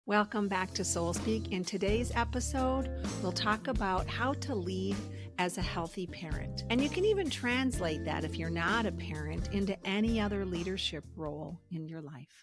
Welcome back to Soul Speak. In today's episode, we'll talk about how to lead as a healthy parent. And you can even translate that, if you're not a parent, into any other leadership role in your life.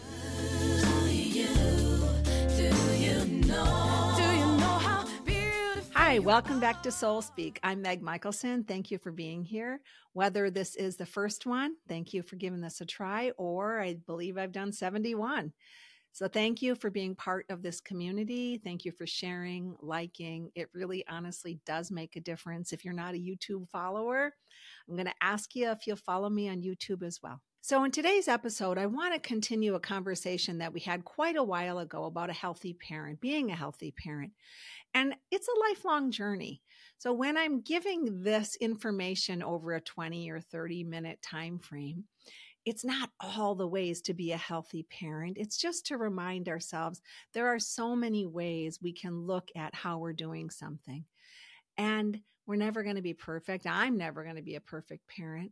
Hi, welcome back to Soul Speak. I'm Meg Michelson. Thank you for being here. Whether this is the first one, thank you for giving this a try, or I believe I've done 71. So thank you for being part of this community. Thank you for sharing, liking. It really honestly does make a difference. If you're not a YouTube follower, I'm going to ask you if you'll follow me on YouTube as well. So in today's episode, I want to continue a conversation that we had quite a while ago about a healthy parent, being a healthy parent. And it's a lifelong journey. So when I'm giving this information over a 20 or 30 minute time frame, it's not all the ways to be a healthy parent. It's just to remind ourselves there are so many ways we can look at how we're doing something. And we're never going to be perfect. I'm never going to be a perfect parent.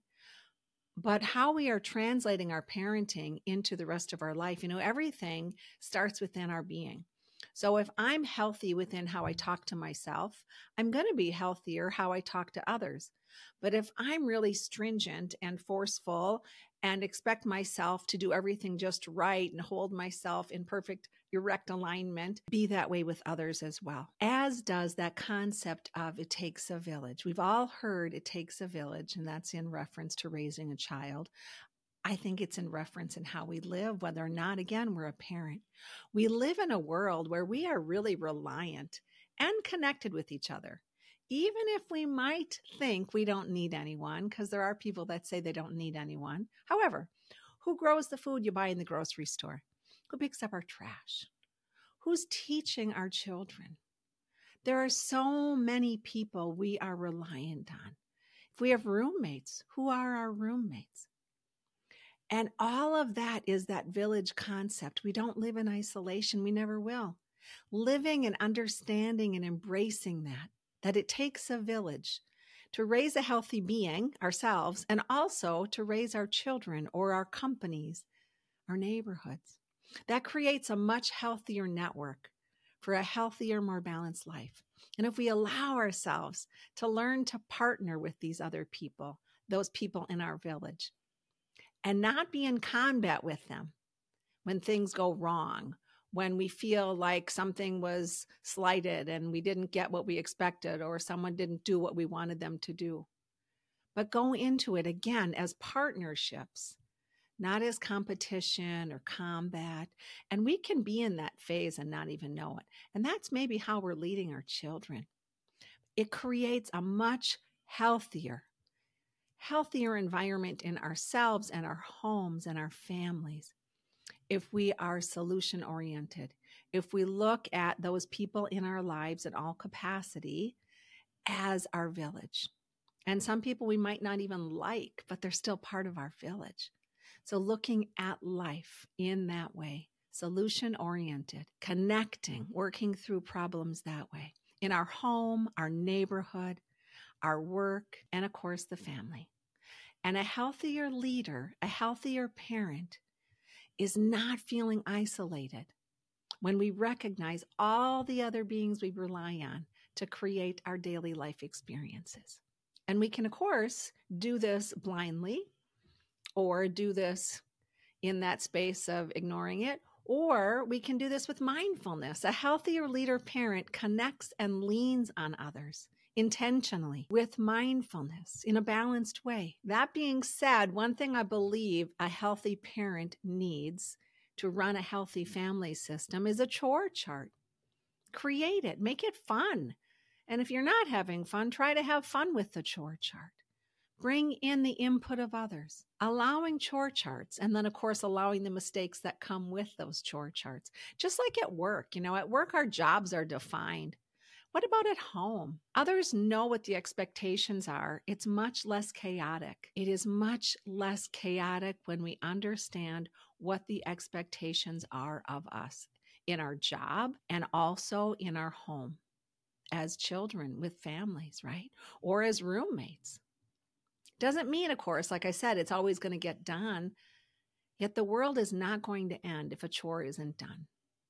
But how we are translating our parenting into the rest of our life, everything starts within our being. So if I'm healthy within how I talk to myself, I'm going to be healthier how I talk to others. But if I'm really stringent and forceful and expect myself to do everything just right and hold myself in perfect erect alignment, be that way with others as well. As does that concept of it takes a village. We've all heard it takes a village, and that's in reference to raising a child. I think it's in reference in how we live, whether or not, again, we're a parent. We live in a world where we are really reliant and connected with each other. Even if we might think we don't need anyone, because there are people that say they don't need anyone. However, who grows the food you buy in the grocery store? Who picks up our trash? Who's teaching our children? There are so many people we are reliant on. If we have roommates, who are our roommates? And all of that is that village concept. We don't live in isolation. We never will. Living and understanding and embracing that it takes a village to raise a healthy being, ourselves, and also to raise our children or our companies, our neighborhoods. That creates a much healthier network for a healthier, more balanced life. And if we allow ourselves to learn to partner with these other people, those people in our village, and not be in combat with them when things go wrong, when we feel like something was slighted and we didn't get what we expected or someone didn't do what we wanted them to do. But go into it again as partnerships, not as competition or combat. And we can be in that phase and not even know it. And that's maybe how we're leading our children. It creates a much healthier environment in ourselves and our homes and our families if we are solution oriented, if we look at those people in our lives at all capacity as our village. And some people we might not even like, but they're still part of our village. So looking at life in that way, solution oriented, connecting, working through problems that way in our home, our neighborhood, our work, and of course, the family. And a healthier leader, a healthier parent is not feeling isolated when we recognize all the other beings we rely on to create our daily life experiences. And we can, of course, do this blindly or do this in that space of ignoring it, or we can do this with mindfulness. A healthier leader parent connects and leans on others intentionally with mindfulness in a balanced way. That being said, one thing I believe a healthy parent needs to run a healthy family system is a chore chart. Create it, make it fun. And if you're not having fun, try to have fun with the chore chart. Bring in the input of others, allowing chore charts, and then, of course, allowing the mistakes that come with those chore charts. Just like at work, at work, our jobs are defined. What about at home? Others know what the expectations are. It's much less chaotic. It is much less chaotic when we understand what the expectations are of us in our job and also in our home as children with families, right? Or as roommates. Doesn't mean, of course, like I said, it's always going to get done. Yet the world is not going to end if a chore isn't done.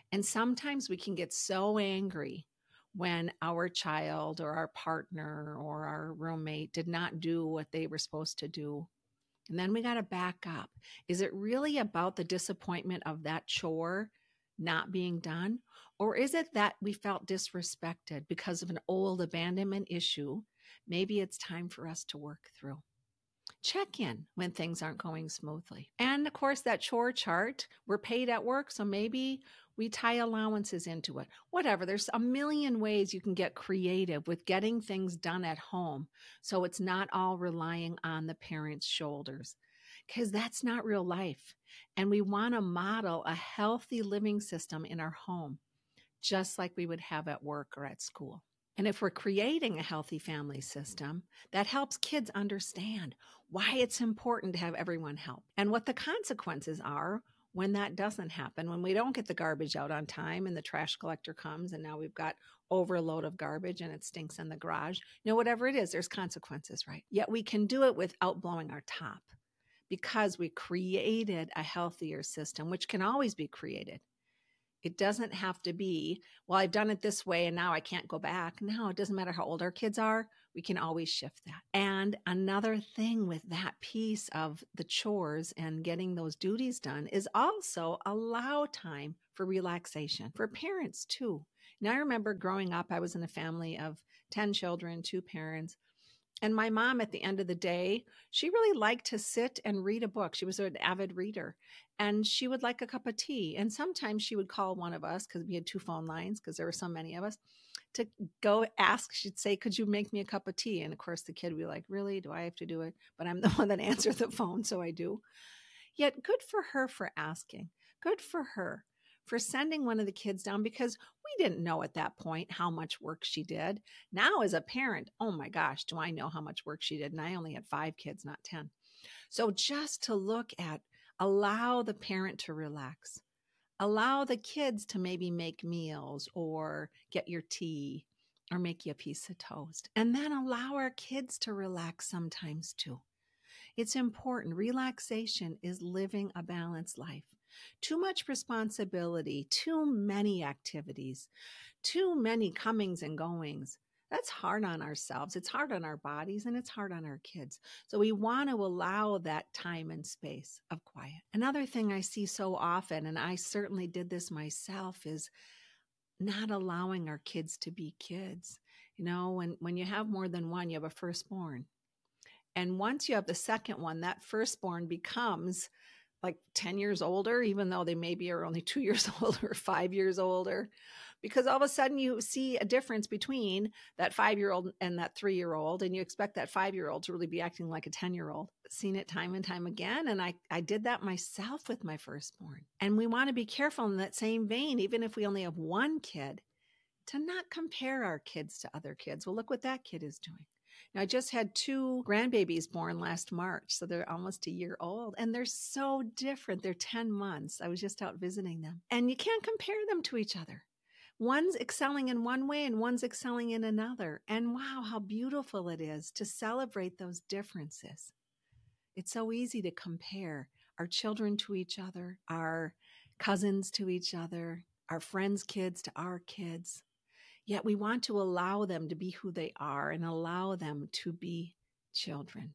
And sometimes we can get so angry when our child or our partner or our roommate did not do what they were supposed to do. And then we got to back up. Is it really about the disappointment of that chore not being done? Or is it that we felt disrespected because of an old abandonment issue? Maybe it's time for us to work through. Check in when things aren't going smoothly. And of course, that chore chart, we're paid at work, so maybe we tie allowances into it. Whatever, there's a million ways you can get creative with getting things done at home so it's not all relying on the parent's shoulders, because that's not real life. And we want to model a healthy living system in our home, just like we would have at work or at school. And if we're creating a healthy family system, that helps kids understand why it's important to have everyone help and what the consequences are when that doesn't happen, when we don't get the garbage out on time and the trash collector comes and now we've got overload of garbage and it stinks in the garage. Whatever it is, there's consequences, right? Yet we can do it without blowing our top because we created a healthier system, which can always be created. It doesn't have to be, well, I've done it this way and now I can't go back. No, it doesn't matter how old our kids are. We can always shift that. And another thing with that piece of the chores and getting those duties done is also allow time for relaxation for parents too. Now, I remember growing up, I was in a family of 10 children, 2 parents. And my mom, at the end of the day, she really liked to sit and read a book. She was an avid reader, and she would like a cup of tea. And sometimes she would call one of us, because we had 2 phone lines, because there were so many of us, to go ask. She'd say, could you make me a cup of tea? And of course, the kid would be like, really? Do I have to do it? But I'm the one that answered the phone, so I do. Yet good for her for asking. Good for her for sending one of the kids down, because we didn't know at that point how much work she did. Now as a parent, oh my gosh, do I know how much work she did? And I only had 5 kids, not 10. So just to look at, allow the parent to relax, allow the kids to maybe make meals or get your tea or make you a piece of toast, and then allow our kids to relax sometimes too. It's important. Relaxation is living a balanced life. Too much responsibility, too many activities, too many comings and goings. That's hard on ourselves. It's hard on our bodies and it's hard on our kids. So we want to allow that time and space of quiet. Another thing I see so often, and I certainly did this myself, is not allowing our kids to be kids. When you have more than one, you have a firstborn. And once you have the second one, that firstborn becomes like 10 years older, even though they maybe are only 2 years older or 5 years older, because all of a sudden you see a difference between that 5-year-old and that 3-year-old, and you expect that 5-year-old to really be acting like a 10-year-old. Seen it time and time again, and I did that myself with my firstborn. And we want to be careful in that same vein, even if we only have one kid, to not compare our kids to other kids. Well, look what that kid is doing. Now, I just had 2 grandbabies born last March, so they're almost a year old, and they're so different. They're 10 months. I was just out visiting them, and you can't compare them to each other. One's excelling in one way and one's excelling in another. And wow, how beautiful it is to celebrate those differences. It's so easy to compare our children to each other, our cousins to each other, our friends' kids to our kids. Yet we want to allow them to be who they are and allow them to be children.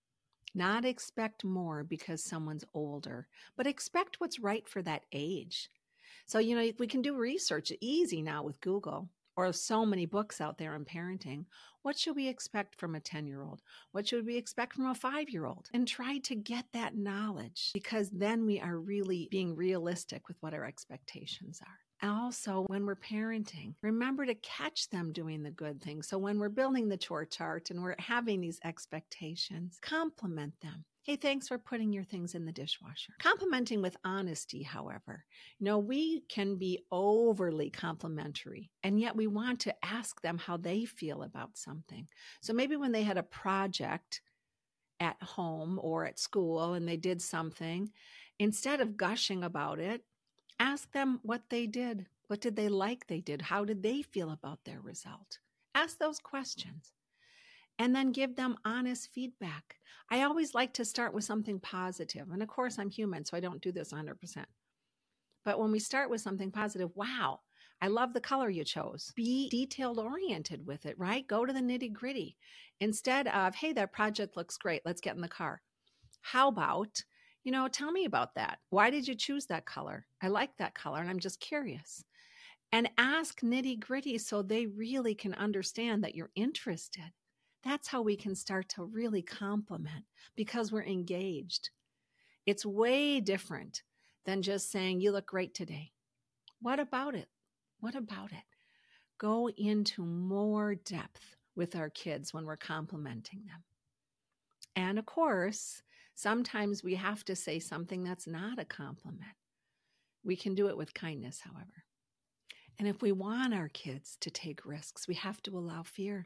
Not expect more because someone's older, but expect what's right for that age. So, we can do research easy now with Google, or so many books out there on parenting. What should we expect from a 10-year-old? What should we expect from a 5-year-old? And try to get that knowledge, because then we are really being realistic with what our expectations are. Also, when we're parenting, remember to catch them doing the good things. So when we're building the chore chart and we're having these expectations, compliment them. Hey, thanks for putting your things in the dishwasher. Complimenting with honesty, however. We can be overly complimentary, and yet we want to ask them how they feel about something. So maybe when they had a project at home or at school and they did something, instead of gushing about it, ask them what they did. What did they like they did? How did they feel about their result? Ask those questions. And then give them honest feedback. I always like to start with something positive. And of course, I'm human, so I don't do this 100%. But when we start with something positive, wow, I love the color you chose. Be detailed oriented with it, right? Go to the nitty gritty instead of, hey, that project looks great. Let's get in the car. How about, tell me about that. Why did you choose that color? I like that color and I'm just curious. And ask nitty gritty so they really can understand that you're interested. That's how we can start to really compliment because we're engaged. It's way different than just saying, you look great today. What about it? What about it? Go into more depth with our kids when we're complimenting them. And of course, sometimes we have to say something that's not a compliment. We can do it with kindness, however. And if we want our kids to take risks, we have to allow fear.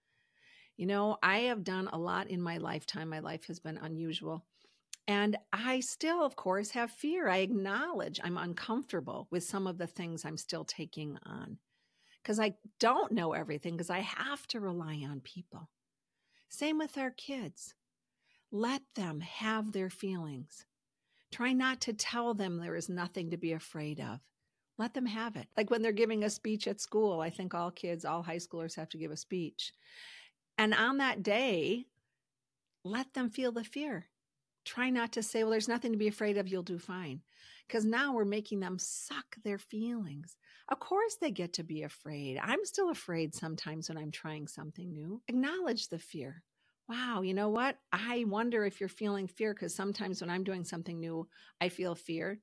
I have done a lot in my lifetime. My life has been unusual. And I still, of course, have fear. I acknowledge I'm uncomfortable with some of the things I'm still taking on because I don't know everything because I have to rely on people. Same with our kids. Let them have their feelings. Try not to tell them there is nothing to be afraid of. Let them have it. Like when they're giving a speech at school, I think all high schoolers have to give a speech. And on that day, let them feel the fear. Try not to say, well, there's nothing to be afraid of. You'll do fine. Because now we're making them suck their feelings. Of course they get to be afraid. I'm still afraid sometimes when I'm trying something new. Acknowledge the fear. Wow, you know what? I wonder if you're feeling fear because sometimes when I'm doing something new, I feel fear.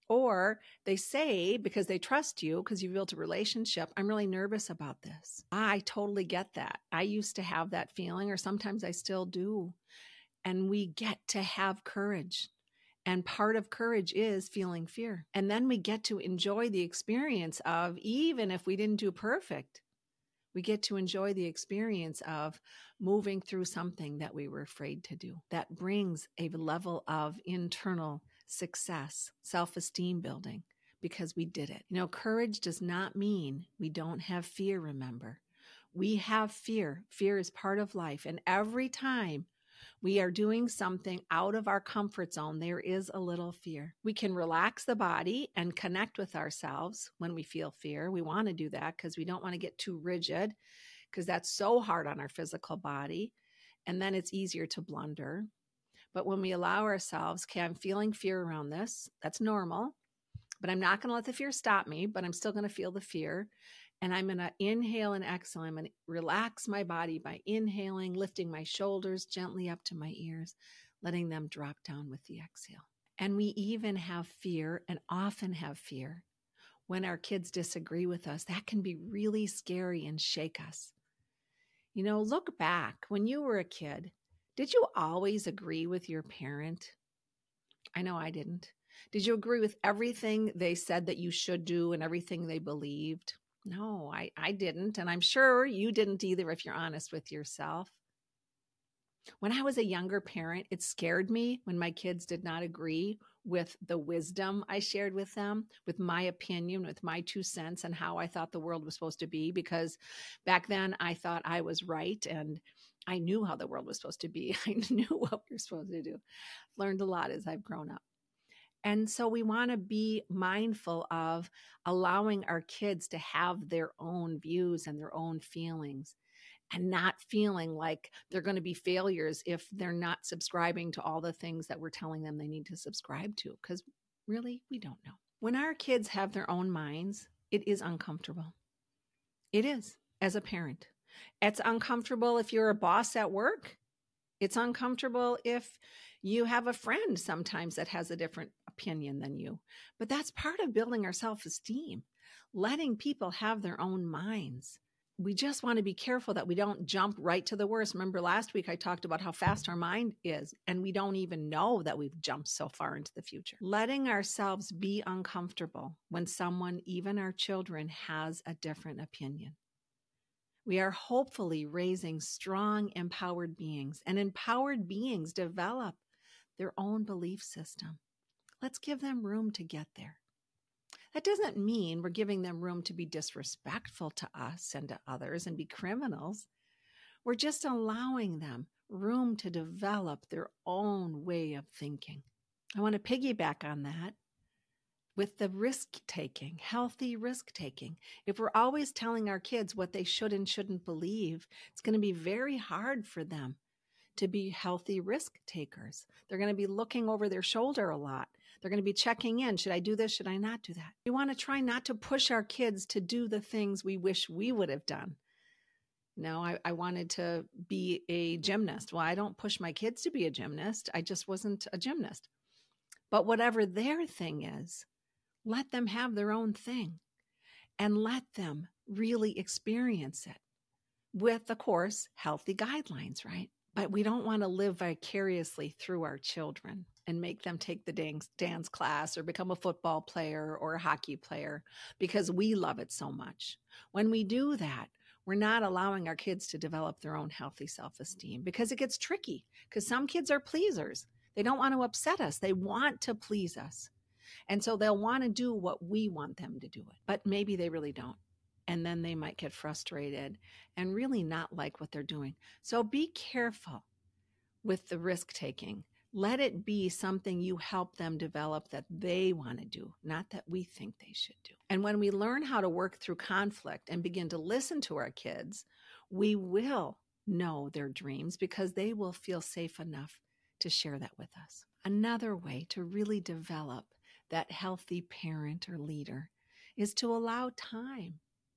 Or they say, because they trust you, because you've built a relationship, I'm really nervous about this. I totally get that. I used to have that feeling, or sometimes I still do. And we get to have courage. And part of courage is feeling fear. And then we get to enjoy the experience of, even if we didn't do perfect, we get to enjoy the experience of moving through something that we were afraid to do. That brings a level of internal success, self-esteem building, because we did it. Courage does not mean we don't have fear, remember. We have fear. Fear is part of life. And every time we are doing something out of our comfort zone, there is a little fear. We can relax the body and connect with ourselves when we feel fear. We want to do that because we don't want to get too rigid because that's so hard on our physical body. And then it's easier to blunder. But when we allow ourselves, okay, I'm feeling fear around this. That's normal. But I'm not going to let the fear stop me, but I'm still going to feel the fear. And I'm going to inhale and exhale. I'm going to relax my body by inhaling, lifting my shoulders gently up to my ears, letting them drop down with the exhale. And we even have fear, and often have fear, when our kids disagree with us. That can be really scary and shake us. Look back. When you were a kid, did you always agree with your parent? I know I didn't. Did you agree with everything they said that you should do and everything they believed? No, I didn't. And I'm sure you didn't either if you're honest with yourself. When I was a younger parent, it scared me when my kids did not agree with the wisdom I shared with them, with my opinion, with my 2 cents and how I thought the world was supposed to be. Because back then I thought I was right and I knew how the world was supposed to be. I knew what we were supposed to do. Learned a lot as I've grown up. And so we want to be mindful of allowing our kids to have their own views and their own feelings and not feeling like they're going to be failures if they're not subscribing to all the things that we're telling them they need to subscribe to, because really, we don't know. When our kids have their own minds, it is uncomfortable. It is, as a parent. It's uncomfortable if you're a boss at work. It's uncomfortable if you have a friend sometimes that has a different opinion than you. But that's part of building our self-esteem, letting people have their own minds. We just want to be careful that we don't jump right to the worst. Remember last week I talked about how fast our mind is, and we don't even know that we've jumped so far into the future. Letting ourselves be uncomfortable when someone, even our children, has a different opinion. We are hopefully raising strong, empowered beings, and empowered beings develop their own belief system. Let's give them room to get there. That doesn't mean we're giving them room to be disrespectful to us and to others and be criminals. We're just allowing them room to develop their own way of thinking. I want to piggyback on that. with the risk taking, healthy risk taking. If we're always telling our kids what they should and shouldn't believe, it's going to be very hard for them to be healthy risk takers. They're going to be looking over their shoulder a lot. They're going to be checking in. Should I do this? Should I not do that? We want to try not to push our kids to do the things we wish we would have done. I wanted to be a gymnast. Well, I don't push my kids to be a gymnast. I just wasn't a gymnast. But whatever their thing is, let them have their own thing and let them really experience it with, of course, healthy guidelines, right? But we don't want to live vicariously through our children and make them take the dance class or become a football player or a hockey player because we love it so much. When we do that, we're not allowing our kids to develop their own healthy self-esteem because it gets tricky because some kids are pleasers. They don't want to upset us. They want to please us. And so they'll want to do what we want them to do it, but maybe they really don't. And then they might get frustrated and really not like what they're doing. So be careful with the risk taking. Let it be something you help them develop that they want to do, not that we think they should do. And when we learn how to work through conflict and begin to listen to our kids, we will know their dreams because they will feel safe enough to share that with us. Another way to really develop that healthy parent or leader is to allow time.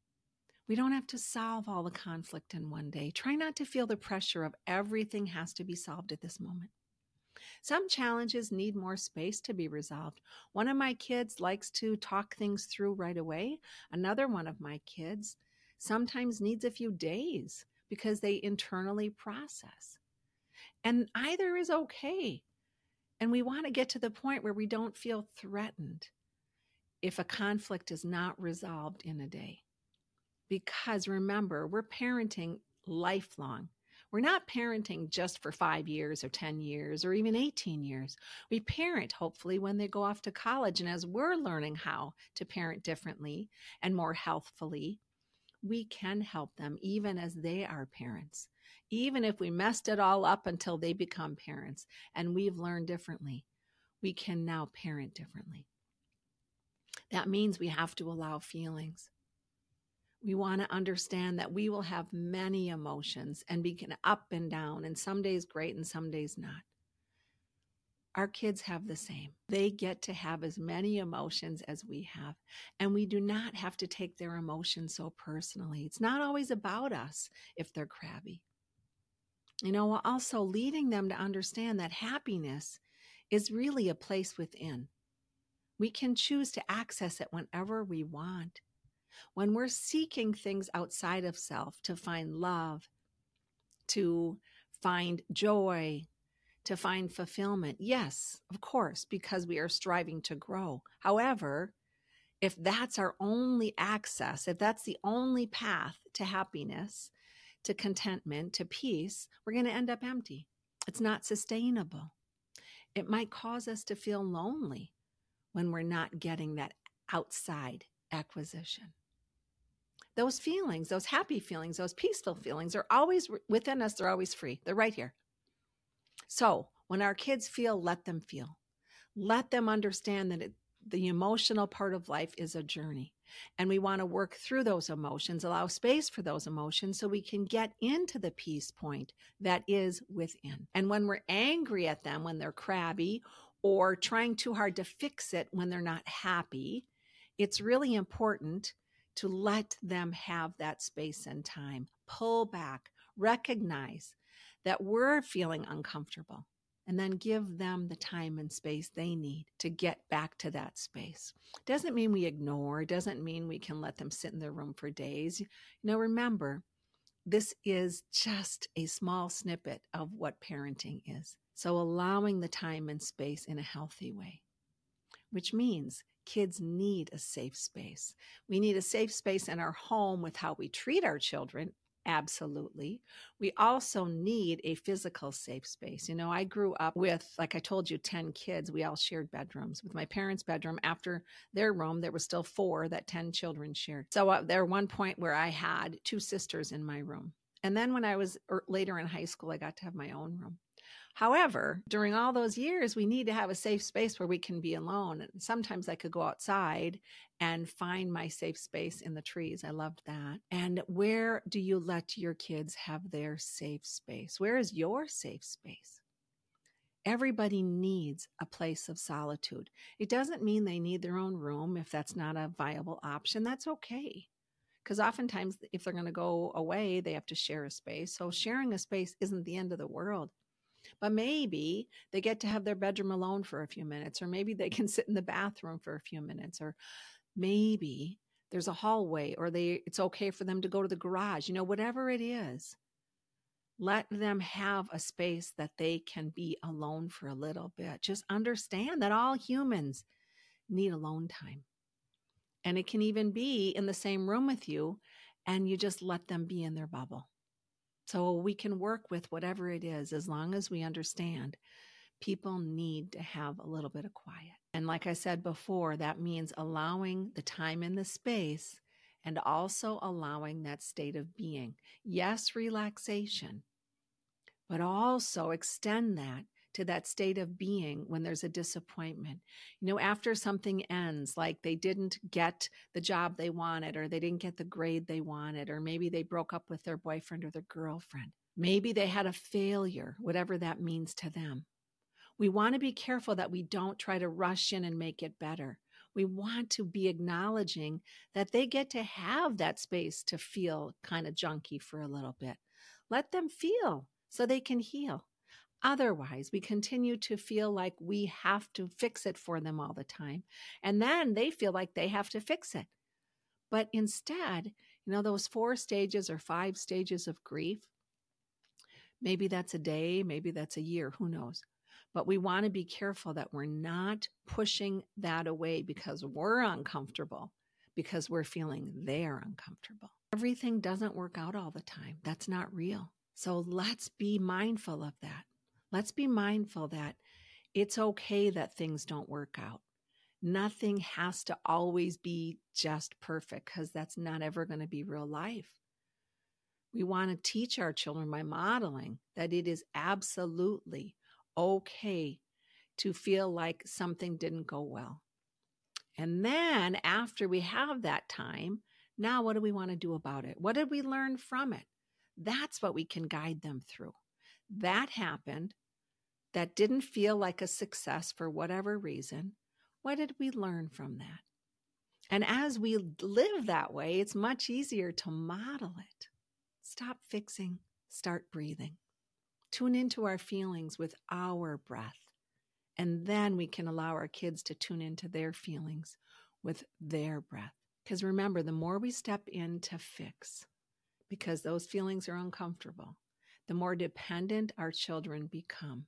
We don't have to solve all the conflict in one day. Try not to feel the pressure of everything has to be solved at this moment. Some challenges need more space to be resolved. One of my kids likes to talk things through right away. Another one of my kids sometimes needs a few days because they internally process. And either is okay. And we want to get to the point where we don't feel threatened if a conflict is not resolved in a day. Because remember, we're parenting lifelong. We're not parenting just for 5 years or 10 years or even 18 years. We parent, hopefully, when they go off to college. And as we're learning how to parent differently and more healthfully, we can help them even as they are parents. Even if we messed it all up until they become parents and we've learned differently, we can now parent differently. That means we have to allow feelings. We want to understand that we will have many emotions and be up and down, and some days great and some days not. Our kids have the same. They get to have as many emotions as we have, and we do not have to take their emotions so personally. It's not always about us if they're crabby. Also leading them to understand that happiness is really a place within. We can choose to access it whenever we want. When we're seeking things outside of self to find love, to find joy, to find fulfillment, yes, of course, because we are striving to grow. However, if that's our only access, if that's the only path to happiness, to contentment, to peace, we're going to end up empty. It's not sustainable. It might cause us to feel lonely when we're not getting that outside acquisition. Those feelings, those happy feelings, those peaceful feelings are always within us. They're always free. They're right here. So when our kids feel, let them feel. Let them understand that the emotional part of life is a journey. And we want to work through those emotions, allow space for those emotions so we can get into the peace point that is within. And when we're angry at them, when they're crabby, or trying too hard to fix it when they're not happy, it's really important to let them have that space and time. Pull back, recognize that we're feeling uncomfortable, and then give them the time and space they need to get back to that space. Doesn't mean we ignore, doesn't mean we can let them sit in their room for days. Remember, this is just a small snippet of what parenting is. So allowing the time and space in a healthy way, which means kids need a safe space. We need a safe space in our home with how we treat our children. Absolutely. We also need a physical safe space. I grew up with, like I told you, 10 kids. We all shared bedrooms. With my parents' bedroom, after their room, there was still 4 that 10 children shared. So there was one point where I had 2 sisters in my room. And then when I was later in high school, I got to have my own room. However, during all those years, we need to have a safe space where we can be alone. And sometimes I could go outside and find my safe space in the trees. I loved that. And where do you let your kids have their safe space? Where is your safe space? Everybody needs a place of solitude. It doesn't mean they need their own room. If that's not a viable option, that's okay. Because oftentimes, if they're going to go away, they have to share a space. So sharing a space isn't the end of the world. But maybe they get to have their bedroom alone for a few minutes, or maybe they can sit in the bathroom for a few minutes, or maybe there's a hallway, or it's okay for them to go to the garage, whatever it is. Let them have a space that they can be alone for a little bit. Just understand that all humans need alone time. And it can even be in the same room with you, and you just let them be in their bubble. So we can work with whatever it is, as long as we understand people need to have a little bit of quiet. And like I said before, that means allowing the time and the space, and also allowing that state of being. Yes, relaxation, but also extend that to that state of being when there's a disappointment. After something ends, like they didn't get the job they wanted, or they didn't get the grade they wanted, or maybe they broke up with their boyfriend or their girlfriend. Maybe they had a failure, whatever that means to them. We want to be careful that we don't try to rush in and make it better. We want to be acknowledging that they get to have that space to feel kind of junky for a little bit. Let them feel so they can heal. Otherwise, we continue to feel like we have to fix it for them all the time. And then they feel like they have to fix it. But instead, those 4 stages or 5 stages of grief, maybe that's a day, maybe that's a year, who knows? But we want to be careful that we're not pushing that away because we're uncomfortable, because we're feeling they're uncomfortable. Everything doesn't work out all the time. That's not real. So let's be mindful of that. Let's be mindful that it's okay that things don't work out. Nothing has to always be just perfect, because that's not ever going to be real life. We want to teach our children by modeling that it is absolutely okay to feel like something didn't go well. And then after we have that time, now what do we want to do about it? What did we learn from it? That's what we can guide them through. That happened. That didn't feel like a success for whatever reason. What did we learn from that? And as we live that way, it's much easier to model it. Stop fixing, start breathing. Tune into our feelings with our breath. And then we can allow our kids to tune into their feelings with their breath. Because remember, the more we step in to fix, because those feelings are uncomfortable, the more dependent our children become.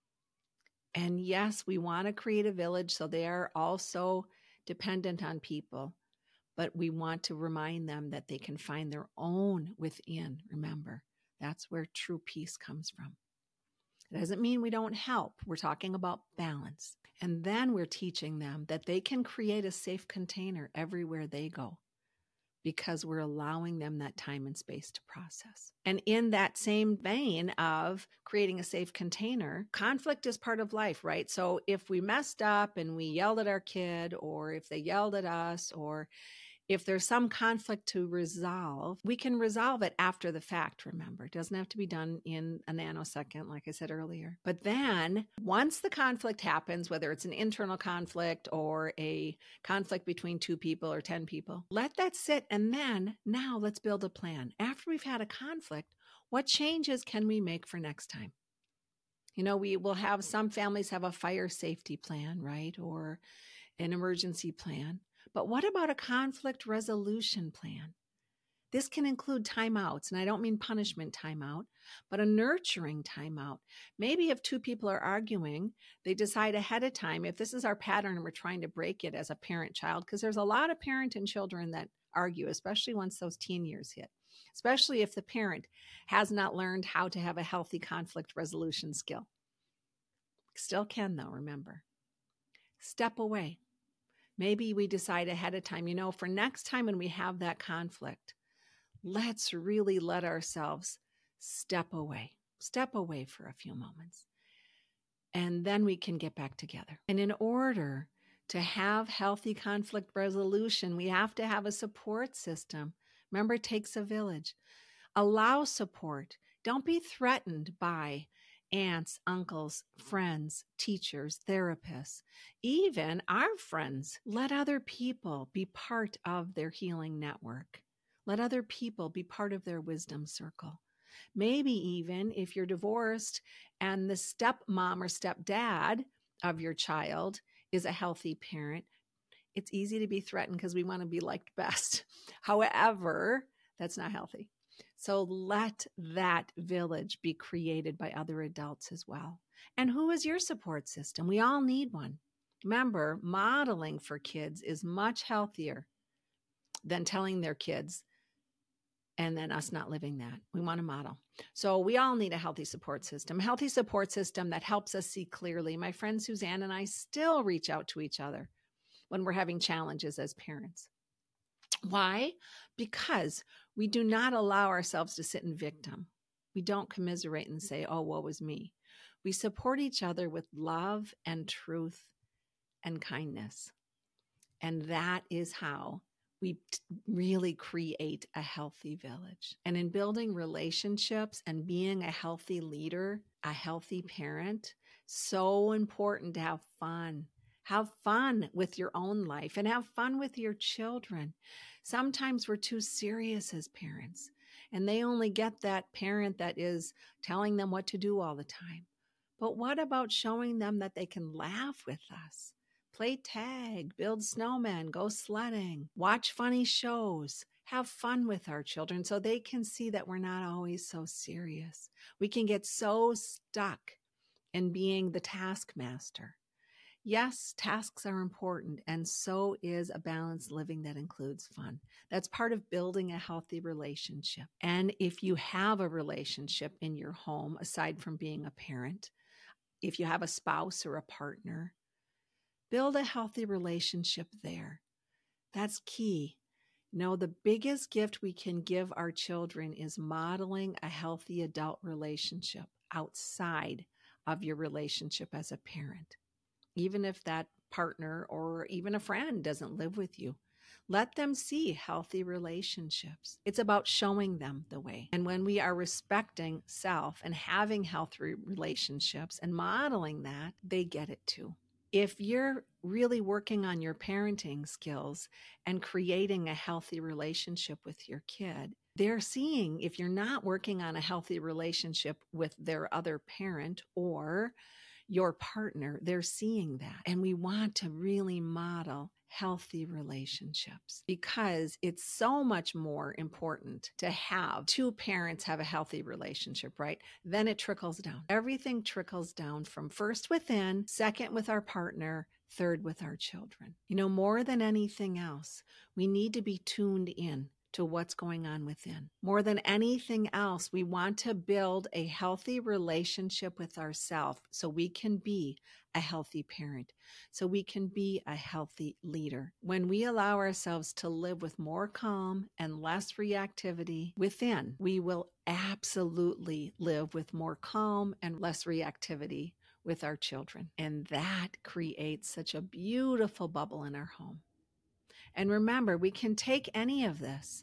And yes, we want to create a village, so they are also dependent on people, but we want to remind them that they can find their own within. Remember, that's where true peace comes from. It doesn't mean we don't help. We're talking about balance. And then we're teaching them that they can create a safe container everywhere they go, because we're allowing them that time and space to process. And in that same vein of creating a safe container, conflict is part of life, right? So if we messed up and we yelled at our kid, or if they yelled at us, or if there's some conflict to resolve, we can resolve it after the fact, remember. It doesn't have to be done in a nanosecond, like I said earlier. But then once the conflict happens, whether it's an internal conflict or a conflict between 2 people or 10 people, let that sit. And then now let's build a plan. After we've had a conflict, what changes can we make for next time? We will have some families have a fire safety plan, right? Or an emergency plan. But what about a conflict resolution plan? This can include timeouts, and I don't mean punishment timeout, but a nurturing timeout. Maybe if 2 people are arguing, they decide ahead of time, if this is our pattern and we're trying to break it as a parent-child, because there's a lot of parent and children that argue, especially once those teen years hit, especially if the parent has not learned how to have a healthy conflict resolution skill. Still can, though, remember. Step away. Maybe we decide ahead of time, for next time when we have that conflict, let's really let ourselves step away for a few moments and then we can get back together. And in order to have healthy conflict resolution, we have to have a support system. Remember, it takes a village. Allow support. Don't be threatened by aunts, uncles, friends, teachers, therapists, even our friends. Let other people be part of their healing network. Let other people be part of their wisdom circle. Maybe even if you're divorced and the stepmom or stepdad of your child is a healthy parent, it's easy to be threatened because we want to be liked best. However, that's not healthy. So let that village be created by other adults as well. And who is your support system? We all need one. Remember, modeling for kids is much healthier than telling their kids and then us not living that. We want to model. So we all need a healthy support system that helps us see clearly. My friend Suzanne and I still reach out to each other when we're having challenges as parents. Why? Because we do not allow ourselves to sit in victim. We don't commiserate and say, oh, woe is me. We support each other with love and truth and kindness. And that is how we really create a healthy village. And in building relationships and being a healthy leader, a healthy parent, so important to have fun. Have fun with your own life and have fun with your children. Sometimes we're too serious as parents, and they only get that parent that is telling them what to do all the time. But what about showing them that they can laugh with us? Play tag, build snowmen, go sledding, watch funny shows, have fun with our children so they can see that we're not always so serious. We can get so stuck in being the taskmaster. Yes, tasks are important, and so is a balanced living that includes fun. That's part of building a healthy relationship. And if you have a relationship in your home, aside from being a parent, if you have a spouse or a partner, build a healthy relationship there. That's key. The biggest gift we can give our children is modeling a healthy adult relationship outside of your relationship as a parent. Even if that partner or even a friend doesn't live with you, let them see healthy relationships. It's about showing them the way. And when we are respecting self and having healthy relationships and modeling that, they get it too. If you're really working on your parenting skills and creating a healthy relationship with your kid, they're seeing if you're not working on a healthy relationship with their other parent or your partner, they're seeing that. And we want to really model healthy relationships because it's so much more important to have two parents have a healthy relationship, right? Then it trickles down. Everything trickles down from first within, second with our partner, third with our children. More than anything else, we need to be tuned in to what's going on within. More than anything else, we want to build a healthy relationship with ourselves so we can be a healthy parent, so we can be a healthy leader. When we allow ourselves to live with more calm and less reactivity within, we will absolutely live with more calm and less reactivity with our children. And that creates such a beautiful bubble in our home. And remember, we can take any of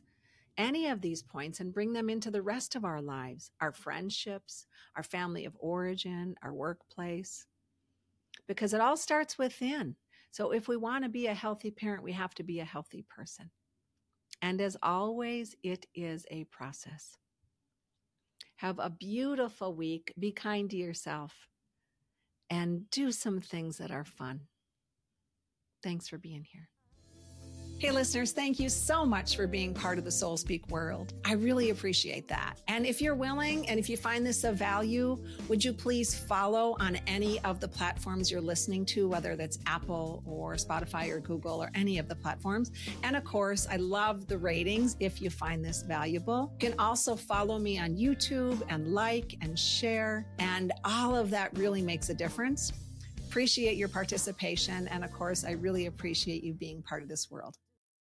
these points and bring them into the rest of our lives, our friendships, our family of origin, our workplace, because it all starts within. So if we want to be a healthy parent, we have to be a healthy person. And as always, it is a process. Have a beautiful week. Be kind to yourself and do some things that are fun. Thanks for being here. Hey, listeners, thank you so much for being part of the Soul Speak world. I really appreciate that. And if you're willing, and if you find this of value, would you please follow on any of the platforms you're listening to, whether that's Apple or Spotify or Google or any of the platforms. And of course, I love the ratings if you find this valuable. You can also follow me on YouTube and like and share. And all of that really makes a difference. Appreciate your participation. And of course, I really appreciate you being part of this world.